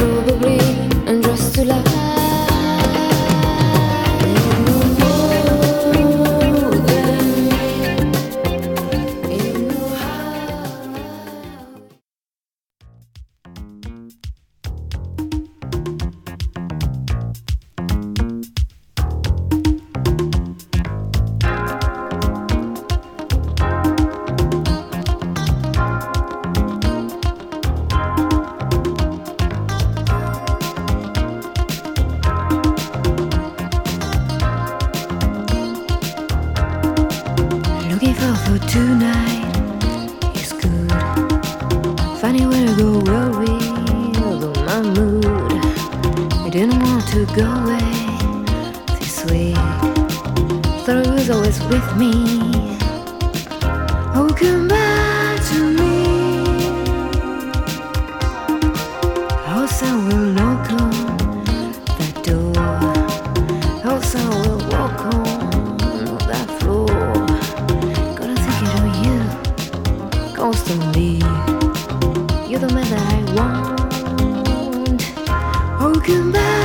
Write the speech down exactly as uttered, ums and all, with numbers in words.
probably undressed to lie. Looking for food tonight is good. Finding where to go worried about my mood. I didn't want to go away this week. Thought it was always with me. Oh, come back to me. Oh, someone will knock on that door. Oh, someone will walk on that floor. Constantly, you're the man that I want. Oh, come back.